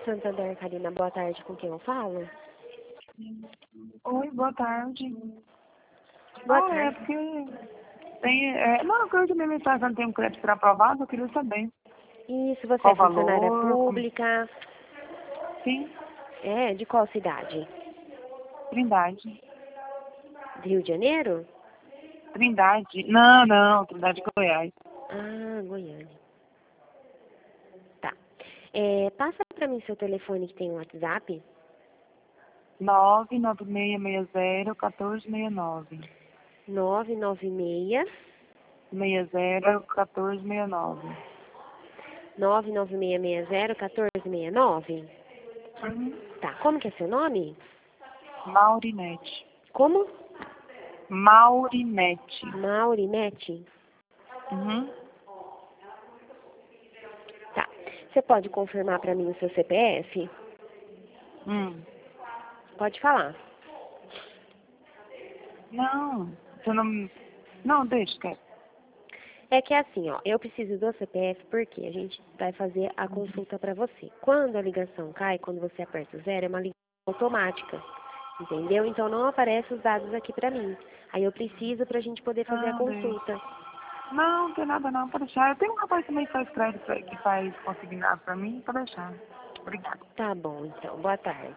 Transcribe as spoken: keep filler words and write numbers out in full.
Santander, Karina. Boa tarde, com quem eu falo? Oi, boa tarde. Boa ah, é tarde. porque tem. É, não, eu quero minha mensagem não tem um crédito para aprovado, eu queria saber. Isso, você Qual é o funcionária valor? Como... pública? Sim, É, de qual cidade? Trindade. Rio de Janeiro? Trindade. Não, não, Trindade Goiás. Ah, Goiânia. Tá. É, passa pra mim seu telefone que tem um WhatsApp. nove nove seis seis zero um quatro seis nove. nove nove seis seis zero um quatro seis nove. nove nove seis seis zero um quatro seis nove. Uhum. Tá, como que é seu nome? Maurinete. Como? Maurinete. Maurinete. Uhum. Tá. Você pode confirmar pra mim o seu C P F? Hum. Pode falar. Não, você não. Não, deixa, cara. É que é assim, ó, eu preciso do C P F porque a gente vai fazer a consulta pra você. Quando a ligação cai, quando você aperta o zero, é uma ligação automática, entendeu? Então não aparecem os dados aqui pra mim. Aí eu preciso pra gente poder fazer a Não, deixa. consulta. Não, não tem nada não, pode deixar. Eu tenho um rapaz também que faz crédito, que faz consignado pra mim, pode deixar. Obrigada. Tá bom, então. Boa tarde.